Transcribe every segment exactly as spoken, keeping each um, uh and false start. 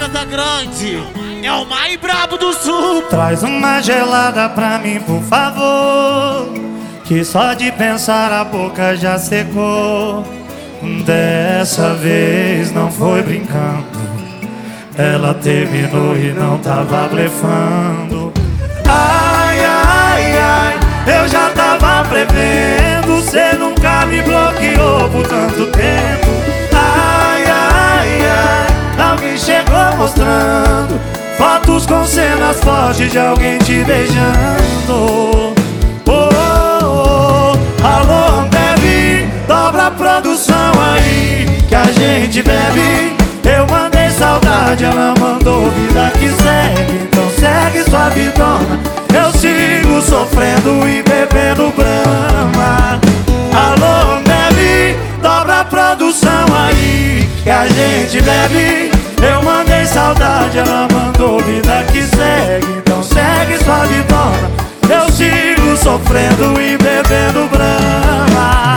Casa Grande é o mais brabo do sul. Traz uma gelada pra mim, por favor, que só de pensar a boca já secou. Dessa vez não foi brincando, ela terminou e não tava blefando. Ai, ai, ai, eu já tava prevendo, cê nunca me bloqueou por tanto tempo. Ai, ai, ai, alguém chegou mostrando fotos com cenas fortes de alguém te beijando. Oh, oh, oh, alô, bebe, dobra a produção aí que a gente bebe. Eu mandei saudade, ela mandou vida que segue. Então segue sua vidona, eu sigo sofrendo e bebendo brama. Alô, bebe, dobra a produção aí que a gente bebe. Eu mandei saudade, ela mandou vida que segue. Então segue sua vidona, eu sigo sofrendo e bebendo brama.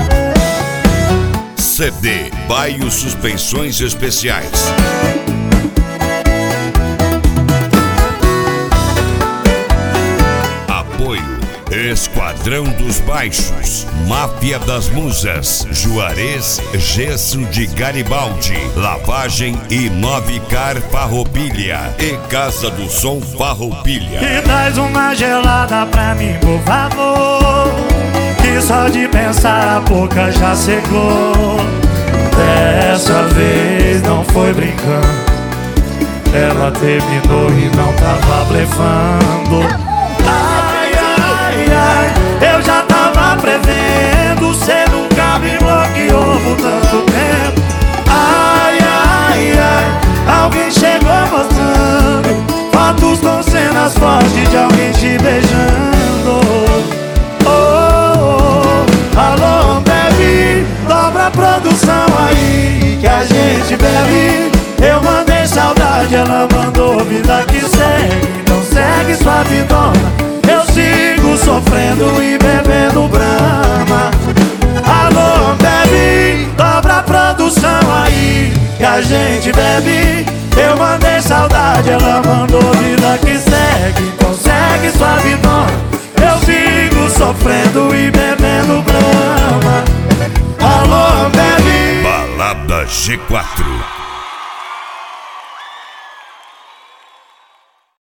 C D Baio Suspensões Especiais. Apoio Esquadrão dos Baixos, Máfia das Musas, Juarez Gesso de Garibaldi, Lavagem e Novicar Farroupilha e Casa do Som Farroupilha. E traz uma gelada pra mim, por favor, que só de pensar a boca já secou. Dessa vez não foi brincando, ela terminou e não tava blefando. Ai, ai, ai, eu já tava prevendo, cê nunca me bloqueou por tanto tempo. Ai, ai, ai, alguém chegou mostrando fotos com cenas fortes de alguém te beijando. Alô, bebe, dobra a produção aí que a gente bebe. Eu mandei saudade, ela mandou vida que segue. Então segue sua vidona, eu sigo sofrendo e bebendo brama. Alô, bebe, dobra a produção aí que a gente bebe. Eu mandei saudade, ela mandou vida que segue. Então segue sua vidona, eu sigo sofrendo e bebendo brama. Alô, bebe. Balada G quatro.